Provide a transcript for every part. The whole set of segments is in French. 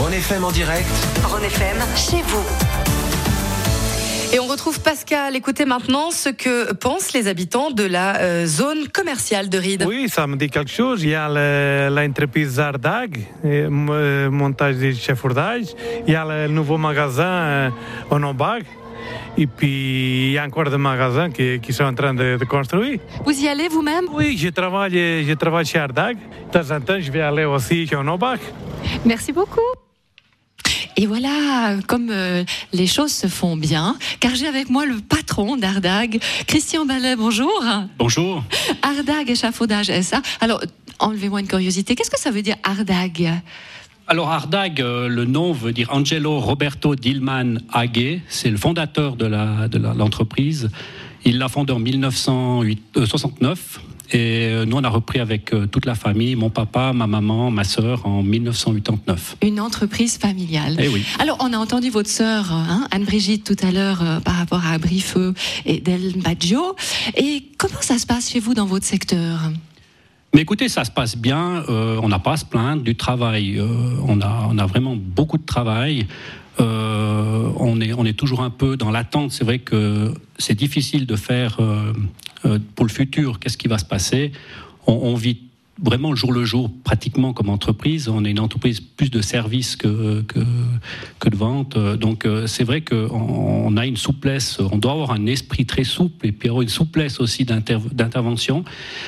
Rhône FM en direct. Rhône FM, chez vous. Et on retrouve Pascal. Écoutez maintenant ce que pensent les habitants de la zone commerciale de Ried. Oui, ça me dit quelque chose. Il y a l'entreprise Ardag, montage d'échafaudage. Il y a le nouveau magasin en Ombag. Et puis, il y a encore des magasins qui sont en train de construire. Vous y allez vous-même? Oui, je travaille chez Ardag. De temps en temps, je vais aller aussi en Ombag. Merci beaucoup. Et voilà, comme les choses se font bien, car j'ai avec moi le patron d'Ardag, Christian Ballet, bonjour. Bonjour. Ardag Échafaudage SA. Alors, enlevez-moi une curiosité, qu'est-ce que ça veut dire Ardag? Alors Ardag, le nom veut dire Angelo Roberto Dillman Aghe, c'est le fondateur de l'entreprise. Il l'a fondé en 1969. Et nous, on a repris avec toute la famille, mon papa, ma maman, ma sœur, en 1989. Une entreprise familiale. Eh oui. Alors, on a entendu votre sœur, Anne-Brigitte, tout à l'heure, par rapport à Brifeu et Del Maggio. Et comment ça se passe chez vous dans votre secteur ? Mais écoutez, ça se passe bien. On n'a pas à se plaindre du travail. On a vraiment beaucoup de travail. On est toujours un peu dans l'attente. C'est vrai que c'est difficile de faire pour le futur. Qu'est-ce qui va se passer ? On vit vraiment le jour pratiquement comme entreprise. On est une entreprise plus de services que de vente. Donc c'est vrai qu'on a une souplesse. On doit avoir un esprit très souple et puis avoir une souplesse aussi d'intervention.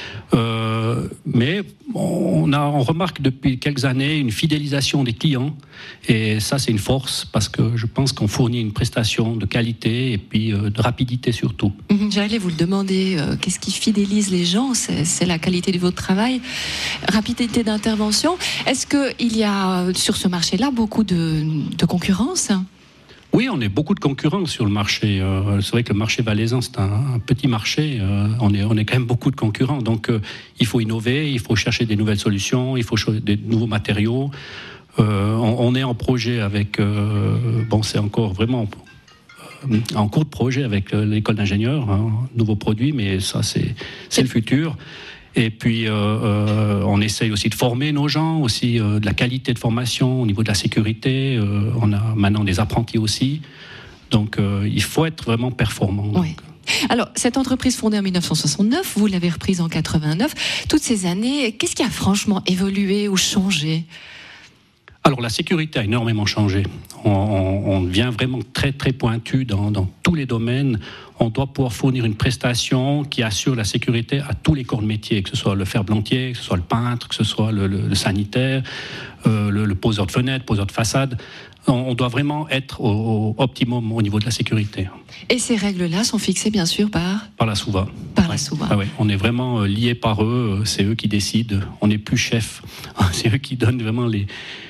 Mais on remarque depuis quelques années une fidélisation des clients et ça c'est une force parce que je pense qu'on fournit une prestation de qualité et puis de rapidité surtout. J'allais vous le demander, qu'est-ce qui fidélise les gens ? C'est la qualité de votre travail, rapidité d'intervention. Est-ce qu'il y a sur ce marché-là beaucoup de concurrence ? Oui, on a beaucoup de concurrents sur le marché. C'est vrai que le marché valaisan, c'est un petit marché. On est quand même beaucoup de concurrents. Donc, il faut innover, il faut chercher des nouvelles solutions, il faut des nouveaux matériaux. On est en projet avec... c'est encore vraiment en cours de projet avec l'école d'ingénieurs, nouveaux produits, mais ça, c'est le futur. Et puis, on essaye aussi de former nos gens, aussi de la qualité de formation au niveau de la sécurité. On a maintenant des apprentis aussi. Donc, il faut être vraiment performant. Oui. Alors, cette entreprise fondée en 1969, vous l'avez reprise en 89. Toutes ces années, qu'est-ce qui a franchement évolué ou changé ? Alors, la sécurité a énormément changé. On devient vraiment très, très pointu dans tous les domaines. On doit pouvoir fournir une prestation qui assure la sécurité à tous les corps de métier, que ce soit le ferblantier, que ce soit le peintre, que ce soit le sanitaire, le poseur de fenêtres, poseur de façade. On doit vraiment être au optimum au niveau de la sécurité. Et ces règles-là sont fixées, bien sûr, par la SOUVA. Par la SOUVA. Ah ouais. On est vraiment liés par eux. C'est eux qui décident. On n'est plus chef. C'est eux qui donnent vraiment les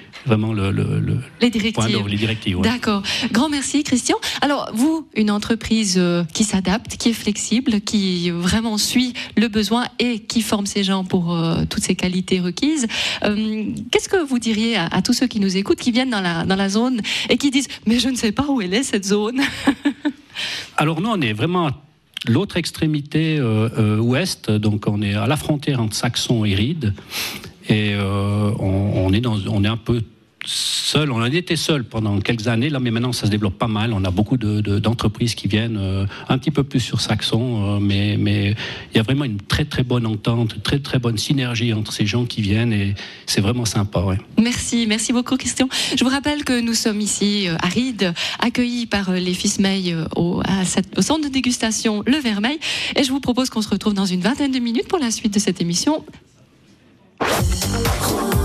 directives. Les directives, ouais. D'accord. Grand merci, Christian. Alors, vous, une entreprise qui s'adapte, qui est flexible, qui vraiment suit le besoin et qui forme ses gens pour toutes ces qualités requises. Qu'est-ce que vous diriez à tous ceux qui nous écoutent, qui viennent dans la zone et qui disent « Mais je ne sais pas où elle est, cette zone ?» Alors, nous, on est vraiment à l'autre extrémité ouest. Donc, on est à la frontière entre Saxon et Ried. Et on est un peu seul. On en était seul pendant quelques années, là, mais maintenant ça se développe pas mal. On a beaucoup d'entreprises qui viennent un petit peu plus sur Saxon, mais il y a vraiment une très très bonne entente, très très bonne synergie entre ces gens qui viennent et c'est vraiment sympa. Ouais. Merci beaucoup, Christian. Je vous rappelle que nous sommes ici à Ried, accueillis par les Fismeil au centre de dégustation Le Vermeil, et je vous propose qu'on se retrouve dans une vingtaine de minutes pour la suite de cette émission.